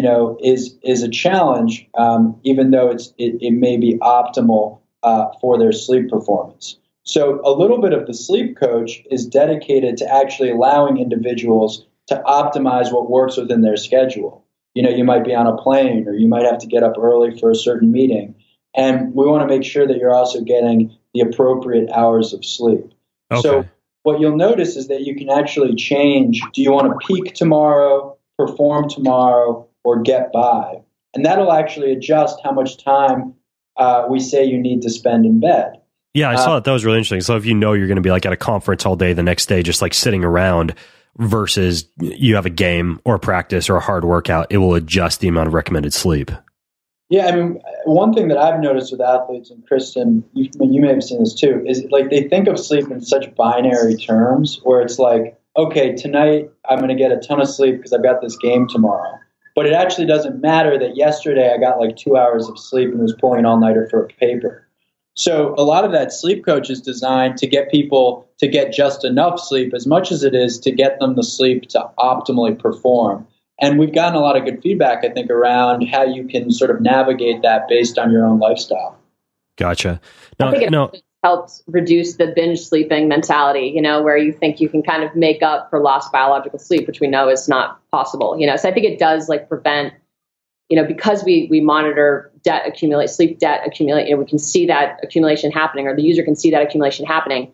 is a challenge, even though it may be optimal for their sleep performance. So a little bit of the sleep coach is dedicated to actually allowing individuals to optimize what works within their schedule. You might be on a plane or you might have to get up early for a certain meeting. And we want to make sure that you're also getting the appropriate hours of sleep. Okay. So what you'll notice is that you can actually change, do you want to peak tomorrow, perform tomorrow, or get by? And that'll actually adjust how much time we say you need to spend in bed. Yeah, I saw that. That was really interesting. So if you're going to be like at a conference all day the next day, just like sitting around, versus you have a game or a practice or a hard workout, it will adjust the amount of recommended sleep. Yeah, I mean, one thing that I've noticed with athletes, and Kristen, you may have seen this too, is like they think of sleep in such binary terms where it's like, okay, tonight I'm going to get a ton of sleep because I've got this game tomorrow. But it actually doesn't matter that yesterday I got like 2 hours of sleep and was pulling an all-nighter for a paper. So a lot of that sleep coach is designed to get people to get just enough sleep as much as it is to get them the sleep to optimally perform. And we've gotten a lot of good feedback, I think, around how you can sort of navigate that based on your own lifestyle. Gotcha. I think it helps reduce the binge sleeping mentality, where you think you can kind of make up for lost biological sleep, which we know is not possible. So I think it does prevent, because we monitor sleep debt accumulate, we can see that accumulation happening, or the user can see that accumulation happening.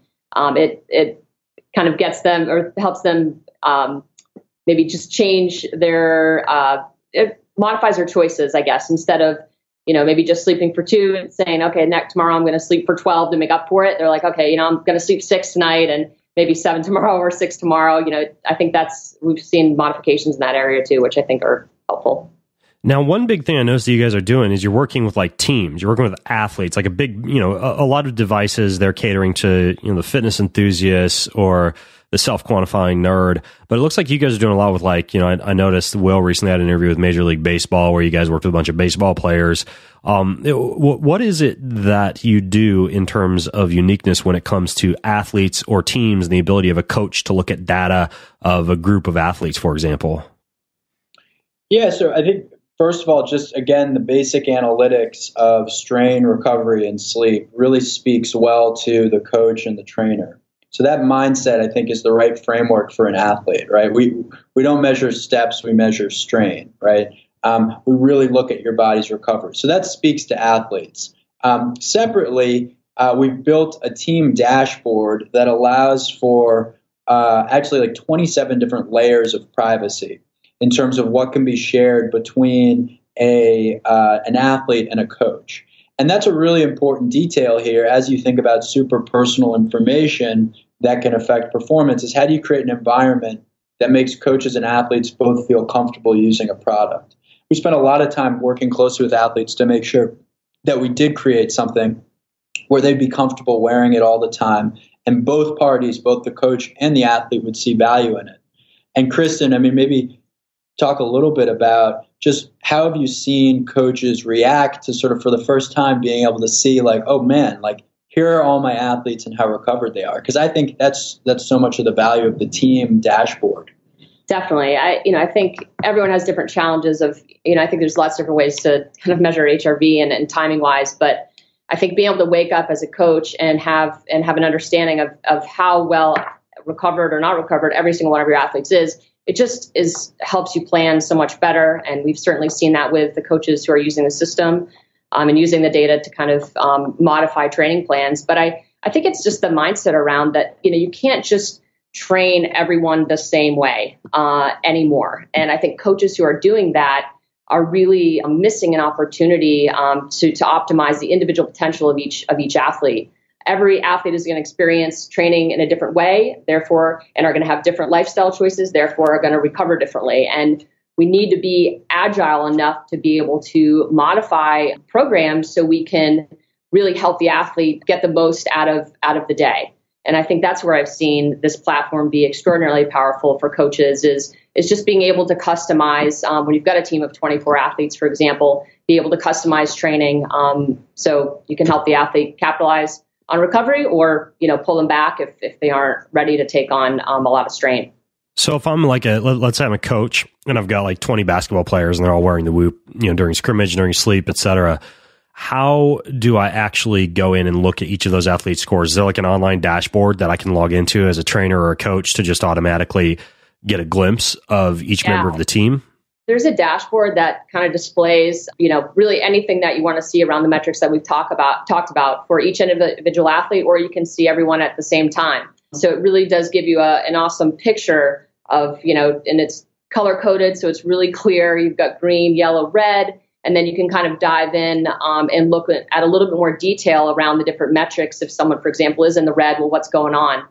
It kind of gets them or helps them maybe just change their, it modifies their choices, I guess, instead of, maybe just sleeping for 2 and saying, okay, tomorrow I'm going to sleep for 12 to make up for it. They're like, okay, I'm going to sleep 6 tonight and maybe 7 tomorrow or 6 tomorrow. I think we've seen modifications in that area too, which I think are helpful. Now, one big thing I noticed that you guys are doing is you're working with teams. You're working with athletes, like a big, a lot of devices they're catering to, the fitness enthusiasts or the self-quantifying nerd. But it looks like you guys are doing a lot with I noticed Will recently had an interview with Major League Baseball where you guys worked with a bunch of baseball players. What is it that you do in terms of uniqueness when it comes to athletes or teams and the ability of a coach to look at data of a group of athletes, for example? Yeah, so I think, first of all, just again, the basic analytics of strain, recovery, and sleep really speaks well to the coach and the trainer. So that mindset, I think, is the right framework for an athlete, right? We don't measure steps, we measure strain, right? We really look at your body's recovery. So that speaks to athletes. Separately, we've built a team dashboard that allows for actually 27 different layers of privacy in terms of what can be shared between an athlete and a coach. And that's a really important detail here as you think about super personal information that can affect performance, is how do you create an environment that makes coaches and athletes both feel comfortable using a product. We spent a lot of time working closely with athletes to make sure that we did create something where they'd be comfortable wearing it all the time, and both parties, both the coach and the athlete, would see value in it. And Kristen, maybe talk a little bit about just how have you seen coaches react to sort of for the first time being able to see oh man, here are all my athletes and how recovered they are. Because I think that's so much of the value of the team dashboard. Definitely. I think everyone has different challenges of, I think there's lots of different ways to kind of measure HRV and timing wise, but I think being able to wake up as a coach and have an understanding of how well recovered or not recovered every single one of your athletes is, it just helps you plan so much better. And we've certainly seen that with the coaches who are using the system and using the data to kind of modify training plans. But I think it's just the mindset around that, you can't just train everyone the same way anymore. And I think coaches who are doing that are really missing an opportunity to optimize the individual potential of each athlete. Every athlete is going to experience training in a different way, therefore, and are going to have different lifestyle choices, therefore are going to recover differently. And we need to be agile enough to be able to modify programs so we can really help the athlete get the most out of the day. And I think that's where I've seen this platform be extraordinarily powerful for coaches is just being able to customize when you've got a team of 24 athletes, for example, be able to customize training so you can help the athlete capitalize on recovery or, pull them back if they aren't ready to take on a lot of strain. So if I'm let's say I'm a coach and I've got 20 basketball players and they're all wearing the Whoop, during scrimmage, during sleep, et cetera, how do I actually go in and look at each of those athletes' scores? Is there an online dashboard that I can log into as a trainer or a coach to just automatically get a glimpse of each member of the team? There's a dashboard that kind of displays, really anything that you want to see around the metrics that we've talked about for each individual athlete, or you can see everyone at the same time. So it really does give you an awesome picture of, and it's color coded. So it's really clear. You've got green, yellow, red, and then you can kind of dive in and look at a little bit more detail around the different metrics. If someone, for example, is in the red, well, what's going on?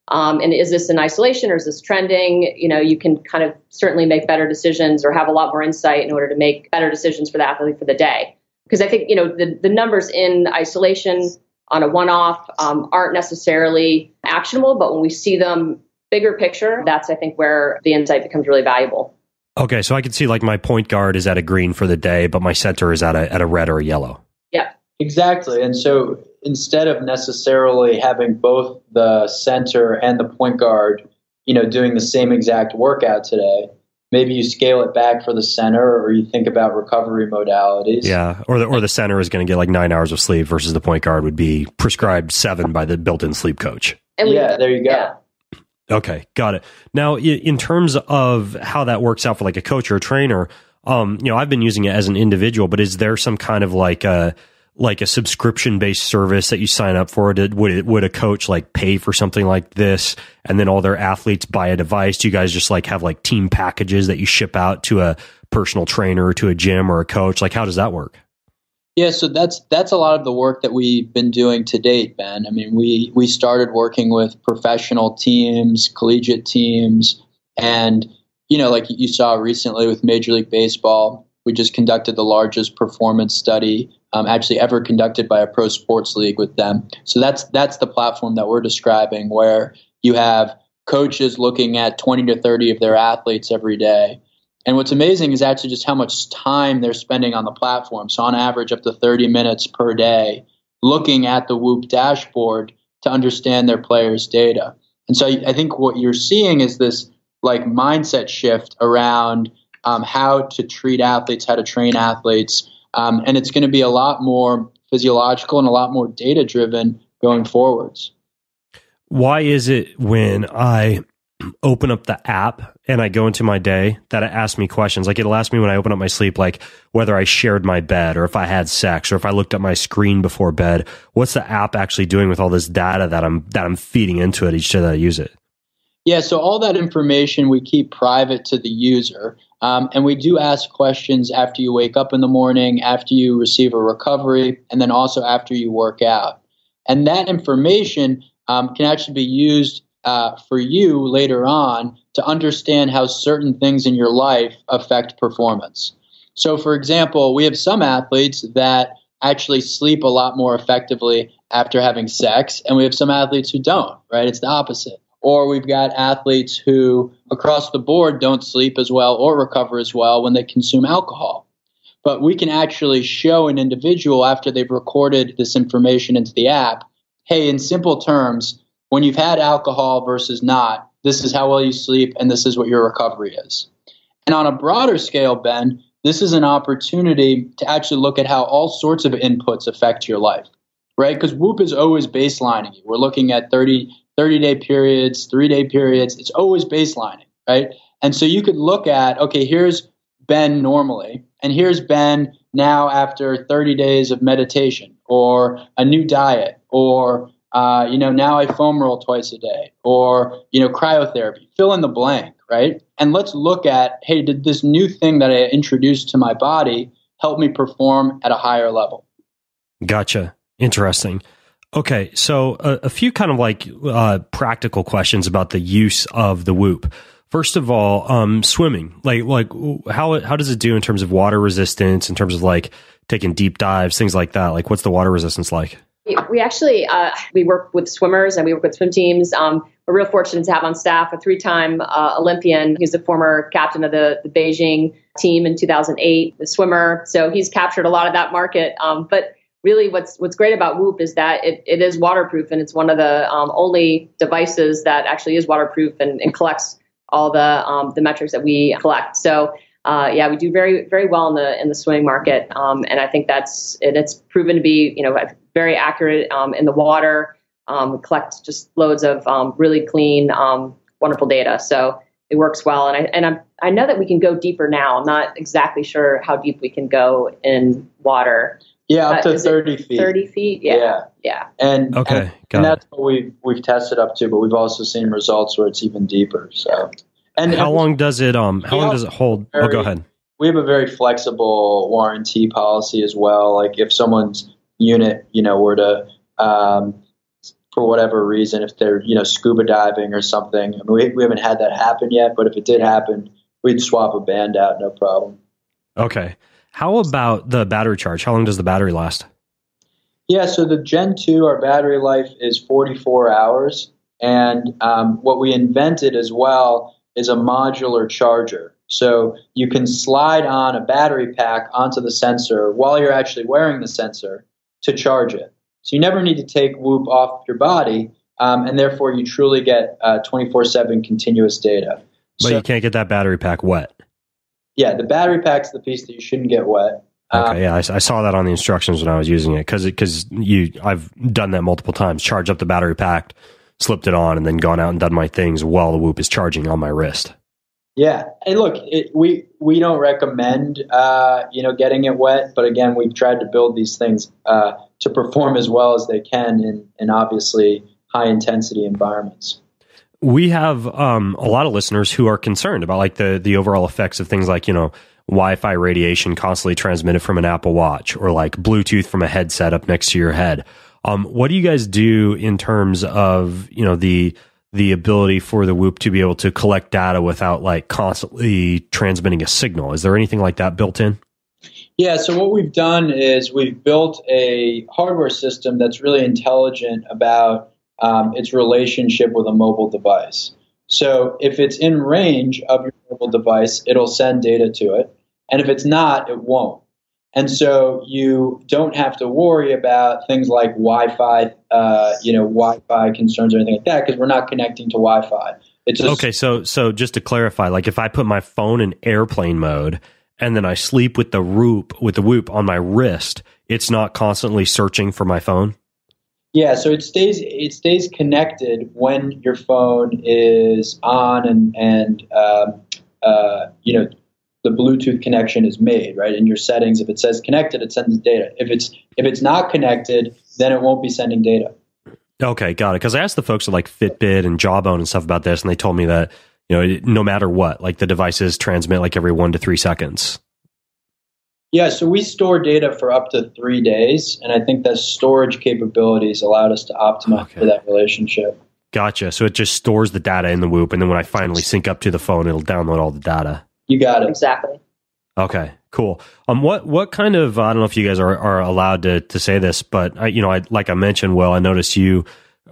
And is this in isolation or is this trending? You can kind of certainly make better decisions or have a lot more insight in order to make better decisions for the athlete for the day. Because I think, the numbers in isolation on a one-off aren't necessarily actionable, but when we see them bigger picture, that's, I think, where the insight becomes really valuable. Okay, so I can see like my point guard is at a green for the day, but my center is at a red or a yellow. Yeah. Exactly. And so instead of necessarily having both the center and the point guard, doing the same exact workout today, maybe you scale it back for the center, or you think about recovery modalities. Yeah, or the center is going to get like 9 hours of sleep versus the point guard would be prescribed 7 by the built-in sleep coach. There you go. Yeah. Okay, got it. Now, in terms of how that works out for like a coach or a trainer, I've been using it as an individual, but is there some kind of like a subscription-based service that you sign up for? Would a coach like pay for something like this, and then all their athletes buy a device? Do you guys just like have like team packages that you ship out to a personal trainer or to a gym or a coach? Like, how does that work? Yeah, so that's a lot of the work that we've been doing to date, Ben. I mean, we started working with professional teams, collegiate teams, and like you saw recently with Major League Baseball, we just conducted the largest performance study actually ever conducted by a pro sports league with them. So that's the platform that we're describing, where you have coaches looking at 20 to 30 of their athletes every day. And what's amazing is actually just how much time they're spending on the platform. So on average, up to 30 minutes per day, looking at the Whoop dashboard to understand their players' data. And so I think what you're seeing is this like mindset shift around how to treat athletes, how to train athletes. And it's going to be a lot more physiological and a lot more data driven going forwards. Why is it when I open up the app and I go into my day that it asks me questions? Like it'll ask me when I open up my sleep, like whether I shared my bed or if I had sex or if I looked at my screen before bed. What's the app actually doing with all this data that I'm feeding into it each day that I use it? Yeah, so all that information we keep private to the user. And we do ask questions after you wake up in the morning, after you receive a recovery, and then also after you work out. And that information can actually be used for you later on to understand how certain things in your life affect performance. So, for example, we have some athletes that actually sleep a lot more effectively after having sex, and we have some athletes who don't, right? It's the opposite. Or we've got athletes who across the board don't sleep as well or recover as well when they consume alcohol. But we can actually show an individual after they've recorded this information into the app, hey, in simple terms, when you've had alcohol versus not, this is how well you sleep and this is what your recovery is. And on a broader scale, Ben, this is an opportunity to actually look at how all sorts of inputs affect your life, right? Because Whoop is always baselining you. We're looking at 30-day periods, 3-day periods. It's always baselining, right? And so you could look at, okay, here's Ben normally, and here's Ben now after 30 days of meditation or a new diet, or now I foam roll twice a day, or cryotherapy. Fill in the blank, right? And let's look at, hey, did this new thing that I introduced to my body help me perform at a higher level? Gotcha. Interesting. Okay, so a few kind of like practical questions about the use of the Whoop. First of all, swimming. Like how does it do in terms of water resistance, in terms of like taking deep dives, things like that? Like what's the water resistance like? We actually we work with swimmers and we work with swim teams. We're real fortunate to have on staff a 3-time Olympian. He's the former captain of the Beijing team in 2008, the swimmer. So he's captured a lot of that market. But really, what's great about Whoop is that it is waterproof, and it's one of the only devices that actually is waterproof and collects all the metrics that we collect. So we do very, very well in the swimming market, and I think it's proven to be very accurate in the water. We collect just loads of really clean, wonderful data. So it works well, and I know that we can go deeper now. I'm not exactly sure how deep we can go in water. Yeah, up to 30 feet. 30 feet? Yeah. And that's what we've tested up to, but we've also seen results where it's even deeper. So, and how long does it hold? Go ahead. We have a very flexible warranty policy as well. Like if someone's unit, were to, for whatever reason, if they're, scuba diving or something. I mean, we haven't had that happen yet, but if it did happen, we'd swap a band out, no problem. Okay. How about the battery charge? How long does the battery last? Yeah, so the Gen 2, our battery life is 44 hours. And what we invented as well is a modular charger. So you can slide on a battery pack onto the sensor while you're actually wearing the sensor to charge it. So you never need to take Whoop off your body, and therefore you truly get 24/7 continuous data. But you can't get that battery pack wet. Yeah, the battery pack's the piece that you shouldn't get wet. Okay, yeah, I saw that on the instructions when I was using it because I've done that multiple times. Charge up the battery pack, slipped it on, and then gone out and done my things while the Whoop is charging on my wrist. Yeah, and look, we don't recommend getting it wet, but again, we've tried to build these things to perform as well as they can in obviously high intensity environments. We have a lot of listeners who are concerned about like the overall effects of things like Wi-Fi radiation constantly transmitted from an Apple Watch or like Bluetooth from a headset up next to your head. What do you guys do in terms of the ability for the Whoop to be able to collect data without like constantly transmitting a signal? Is there anything like that built in? Yeah, so what we've done is we've built a hardware system that's really intelligent about its relationship with a mobile device. So if it's in range of your mobile device, it'll send data to it. And if it's not, it won't. And so you don't have to worry about things like Wi-Fi, Wi-Fi concerns or anything like that, because we're not connecting to Wi-Fi. It's just, okay, so just to clarify, like if I put my phone in airplane mode and then I sleep with the Whoop on my wrist, it's not constantly searching for my phone? Yeah, so it stays connected when your phone is on and the Bluetooth connection is made, right? In your settings, if it says connected, it sends data. If it's not connected, then it won't be sending data. Okay, got it. Because I asked the folks at like Fitbit and Jawbone and stuff about this, and they told me that no matter what, like the devices transmit like every 1 to 3 seconds. Yeah, so we store data for up to 3 days, and I think that storage capabilities allowed us to optimize for that relationship. Gotcha. So it just stores the data in the Whoop, and then when I finally sync up to the phone, it'll download all the data. You got it. Exactly. Okay, cool. What kind of, I don't know if you guys are allowed to say this, but I like I mentioned, Will, I noticed you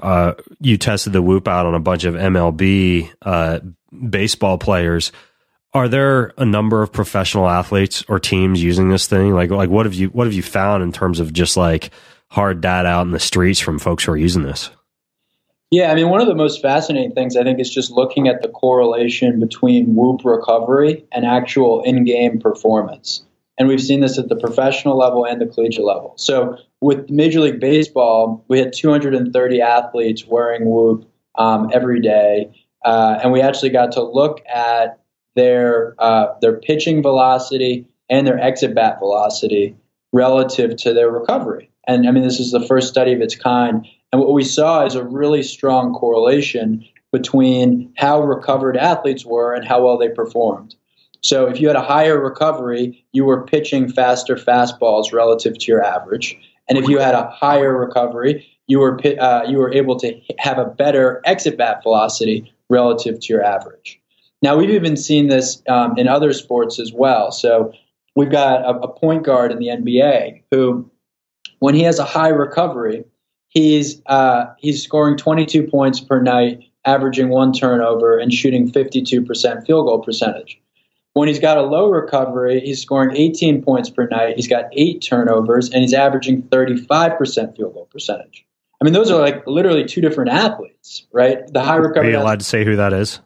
tested the Whoop out on a bunch of MLB baseball players. Are there a number of professional athletes or teams using this thing? Like what have you found in terms of just like hard data out in the streets from folks who are using this? Yeah, I mean, one of the most fascinating things I think is just looking at the correlation between Whoop recovery and actual in-game performance. And we've seen this at the professional level and the collegiate level. So with Major League Baseball, we had 230 athletes wearing Whoop every day. And we actually got to look at their pitching velocity and their exit bat velocity relative to their recovery. And I mean, this is the first study of its kind. And what we saw is a really strong correlation between how recovered athletes were and how well they performed. So if you had a higher recovery, you were pitching faster fastballs relative to your average. And if you had a higher recovery, you were able to have a better exit bat velocity relative to your average. Now, we've even seen this in other sports as well. So we've got a point guard in the NBA who, when he has a high recovery, he's scoring 22 points per night, averaging 1 turnover, and shooting 52% field goal percentage. When he's got a low recovery, he's scoring 18 points per night, he's got 8 turnovers, and he's averaging 35% field goal percentage. I mean, those are like literally 2 different athletes, right? The high recovery. Are you allowed to say who that is?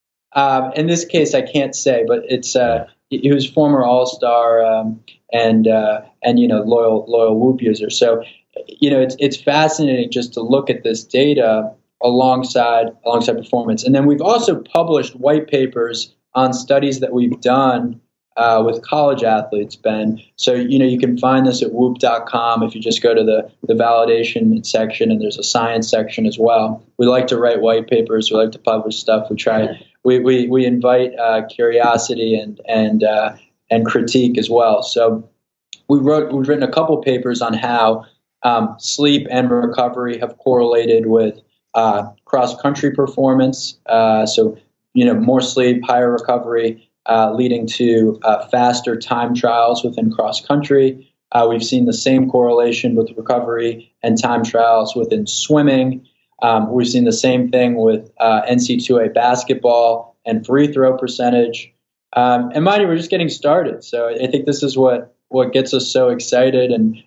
In this case, I can't say, but it's he was former All-Star and loyal Whoop user. So it's fascinating just to look at this data alongside performance. And then we've also published white papers on studies that we've done with college athletes, Ben. So you can find this at whoop.com if you just go to the validation section, and there's a science section as well. We like to write white papers. We like to publish stuff. We invite curiosity and critique as well. So we've written a couple papers on how sleep and recovery have correlated with cross-country performance. So, more sleep, higher recovery, leading to faster time trials within cross-country. We've seen the same correlation with recovery and time trials within swimming. We've seen the same thing with NC2A basketball and free throw percentage. And mind you, we're just getting started. So I think this is what gets us so excited, and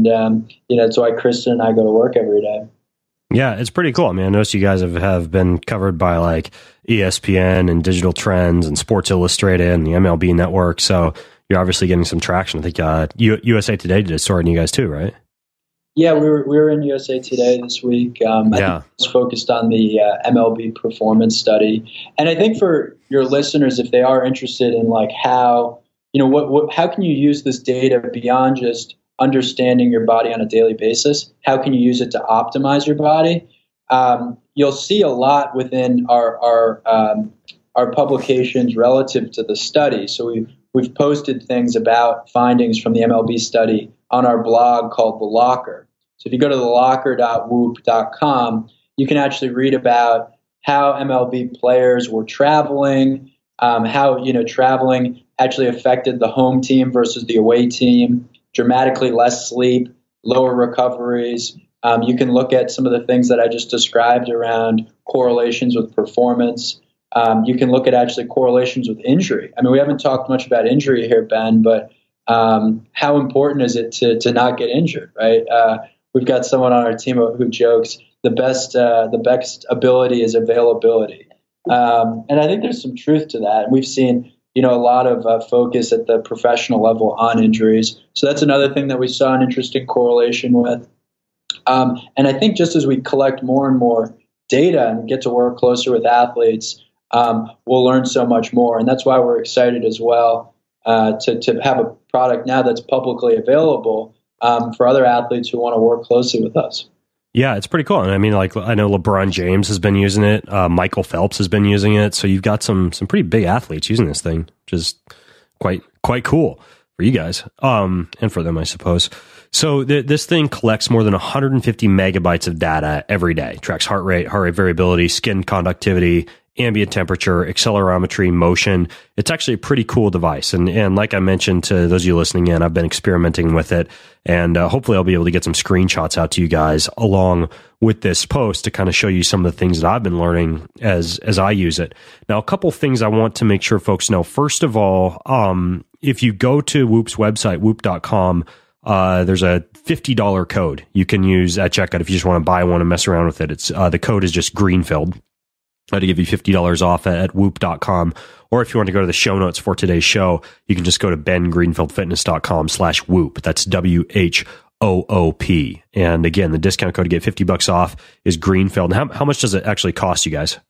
it's why Kristen and I go to work every day. Yeah, it's pretty cool. I mean, I noticed you guys have been covered by like ESPN and Digital Trends and Sports Illustrated and the MLB Network. So you're obviously getting some traction. I think USA Today did a story on you guys too, right? Yeah, we were in USA Today this week. I think it was focused on the MLB performance study. And I think for your listeners, if they are interested in like how, how can you use this data beyond just understanding your body on a daily basis? How can you use it to optimize your body? You'll see a lot within our publications relative to the study. So we've posted things about findings from the MLB study on our blog called The Locker. So if you go to thelocker.whoop.com, you can actually read about how MLB players were traveling, how traveling actually affected the home team versus the away team, dramatically less sleep, lower recoveries. You can look at some of the things that I just described around correlations with performance. You can look at actually correlations with injury. I mean, we haven't talked much about injury here, Ben, but how important is it to not get injured, right? We've got someone on our team who jokes the best ability is availability, and I think there's some truth to that. And we've seen a lot of focus at the professional level on injuries. So that's another thing that we saw an interesting correlation with. And I think just as we collect more and more data and get to work closer with athletes, we'll learn so much more. And that's why we're excited as well to have a product now that's publicly available for other athletes who want to work closely with us. Yeah, it's pretty cool. And I mean, like, I know LeBron James has been using it. Michael Phelps has been using it. So you've got some pretty big athletes using this thing, which is quite cool for you guys, and for them, I suppose. So this thing collects more than 150 megabytes of data every day, tracks heart rate variability, skin conductivity, ambient temperature, accelerometry, motion. It's actually a pretty cool device. And like I mentioned to those of you listening in, I've been experimenting with it, and hopefully I'll be able to get some screenshots out to you guys along with this post to kind of show you some of the things that I've been learning as I use it. Now, a couple things I want to make sure folks know. First of all, if you go to Whoop's website, whoop.com, there's a $50 code you can use at checkout if you just want to buy one and mess around with it. It's the code is just Greenfield. To give you $50 off at whoop.com. Or if you want to go to the show notes for today's show, you can just go to bengreenfieldfitness.com/whoop. That's WHOOP. And again, the discount code to get $50 off is Greenfield. And how much does it actually cost you guys?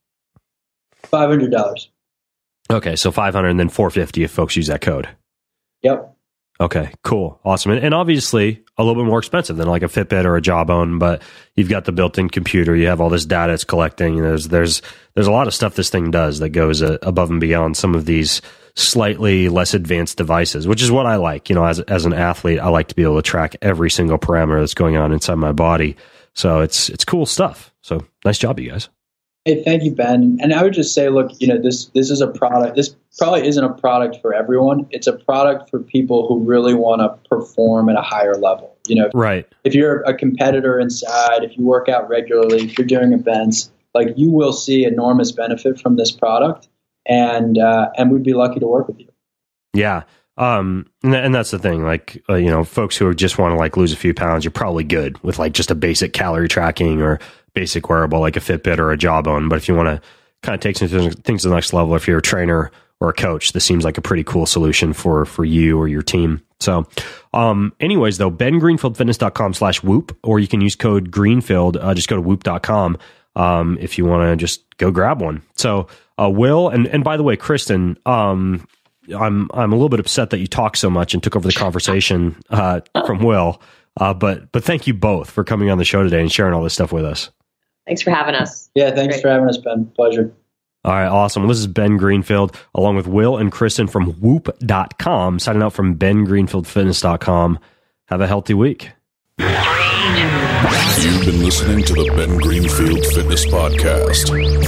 $500. Okay, so $500 and then $450 if folks use that code. Yep. Okay, cool. Awesome. And obviously a little bit more expensive than like a Fitbit or a Jawbone, but you've got the built-in computer. You have all this data it's collecting. There's a lot of stuff this thing does that goes above and beyond some of these slightly less advanced devices, which is what I like. As an athlete, I like to be able to track every single parameter that's going on inside my body. So it's cool stuff. So nice job, you guys. Hey, thank you, Ben. And I would just say, look, this is a product. This probably isn't a product for everyone. It's a product for people who really want to perform at a higher level. Right. If you're a competitor inside, if you work out regularly, if you're doing events, like, you will see enormous benefit from this product, and we'd be lucky to work with you. Yeah. And that's the thing, like, folks who just want to like lose a few pounds, you're probably good with like just a basic calorie tracking or basic wearable like a Fitbit or a Jawbone. But if you want to kind of take some things to the next level, if you're a trainer or a coach, this seems like a pretty cool solution for you or your team. So, anyways, though, bengreenfieldfitness.com/whoop, or you can use code Greenfield. Just go to whoop.com if you want to just go grab one. So, Will, and by the way, Kristen, I'm a little bit upset that you talked so much and took over the conversation from Will. But thank you both for coming on the show today and sharing all this stuff with us. Thanks for having us. Yeah, thanks for having us, Ben. Pleasure. All right, awesome. Well, this is Ben Greenfield, along with Will and Kristen from Whoop.com, signing out from bengreenfieldfitness.com. Have a healthy week. 3, You've been listening to the Ben Greenfield Fitness Podcast.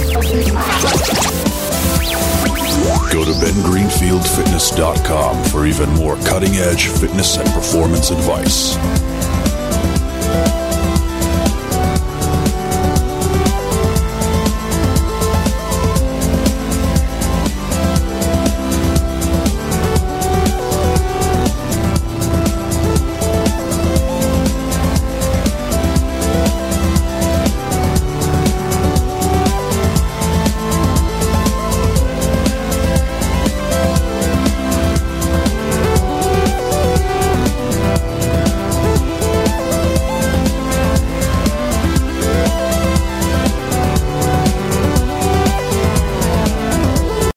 Go to bengreenfieldfitness.com for even more cutting-edge fitness and performance advice.